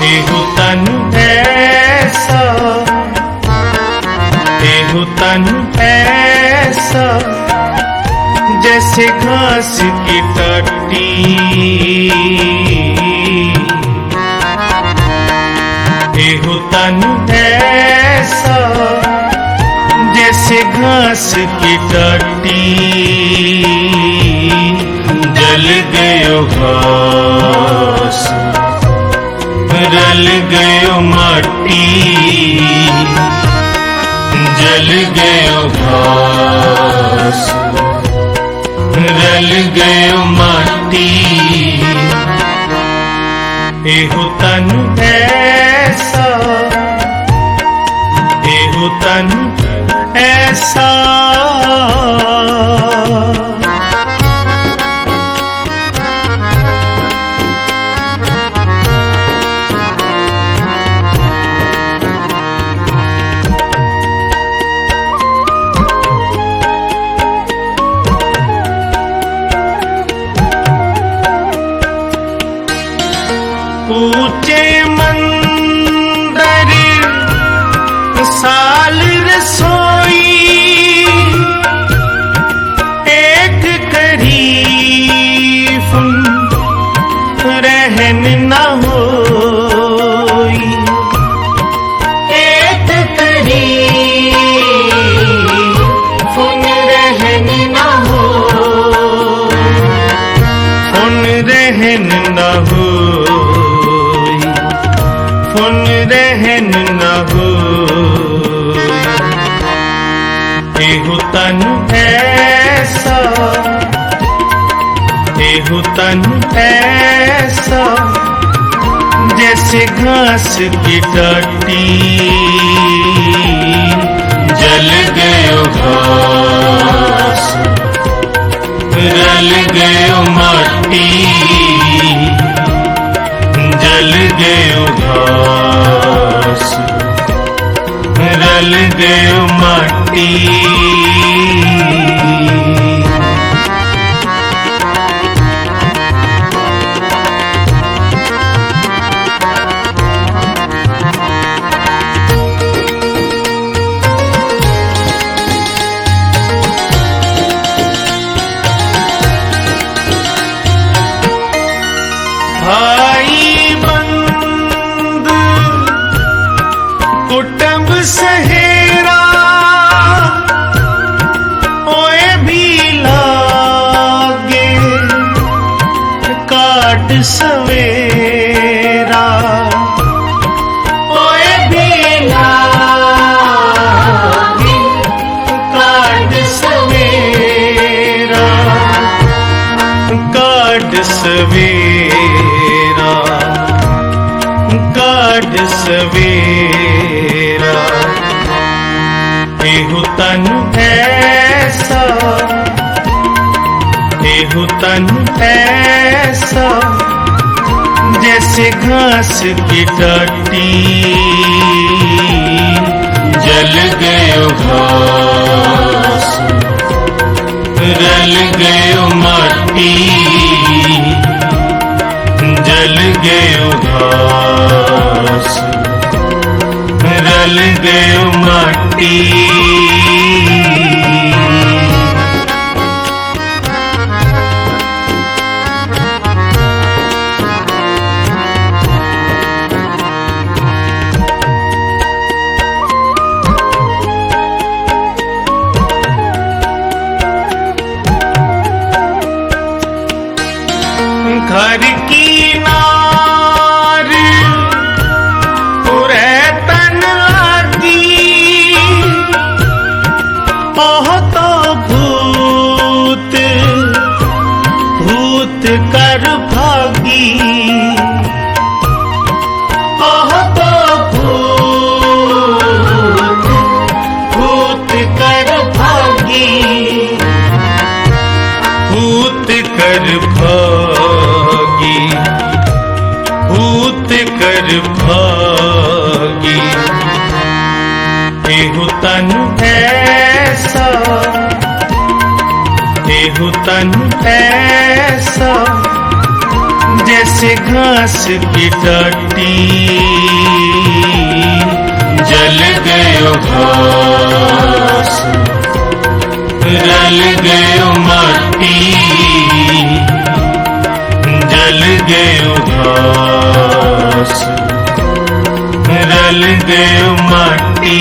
एहु तन ऐसा, एहु तन ऐसा जैसे घास की टट्टी, एहु तन ऐसा जैसे घास की टट्टी, जल गयो घास रल गयो माटी, जल गयो घास रल गयो माटी। एहु तन ऐसा, एहु तन ऐसा। ऊंचे मंदिर साल रसोई, एक करीफ रहन न होई, एक करीफ रहन न होई, उन रहन न होई, उन रहन न होई। एहु तन ऐसा, एहु तन ऐसा जैसे घास की टट्टी, जल गयो घास रल गयो माटी, जल गयो घास रल गयो माटी। भाई बंद कुटुंब सहेरा, ओए भी लागे काट सवेरा, ओए भी लागे काट सवेरा, काट सवेरा, काट सवेरा। एहु तन ऐसा, एहु तन ऐसा जैसे घास की टट्टी, जल गयो घास रल गयो माटी, जल गयो घास रल गयो माटी। घर की नार पूरे तन लागी, ओह तो भूत भूत कर भागी, ओह तो भूत भूत कर भागी, भूत कर भागी, भूत कर भागी। एहु तन ऐसा, एहु तन ऐसा जैसे घास की टट्टी जल गयो घास, रल गयो माटी, जल गयो घास, रल गयो माटी।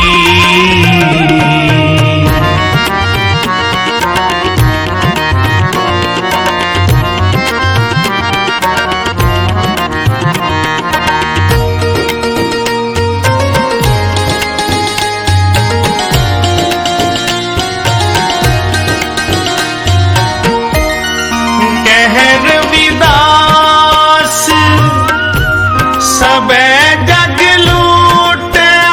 सबे जग लूटिया,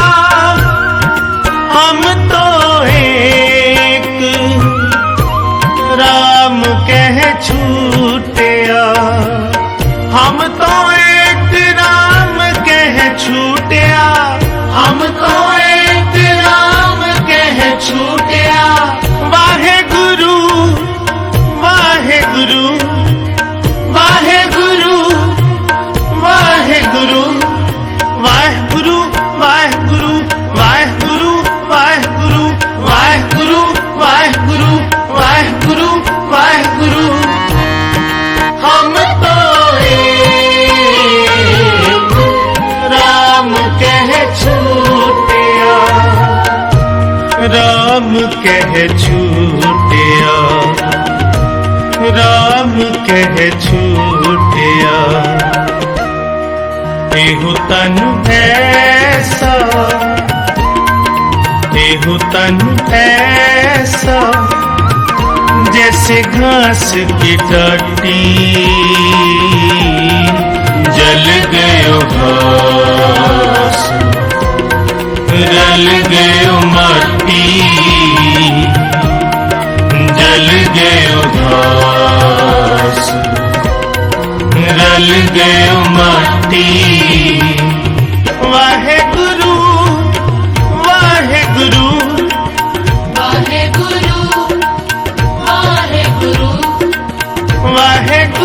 हम तो एक राम कह छूटिया, हम तो एक राम कह छूटिया, हम तो एक राम कह छूटिया। वाहे गुरु वाहे गुरु वाहे गुरु वाहे गुरु वाहे गुरु वाहे गुरु वाहे गुरु वाहे गुरु वाहे गुरु वाहे गुरु वाहे गुरु वाहे गुरु। हम तो एक राम कह छूटिया, राम कह छूटिया, राम कह छूटिया। एहु तनु ऐसा, एहु तनु ऐसा, जैसे घास की टट्टी जल गयो घास, रल गयो माटी, जल गयो घास, रल गयो माटी। वाहे गुरु वाहे गुरु वाहे गुरु वाहे गुरु वाहे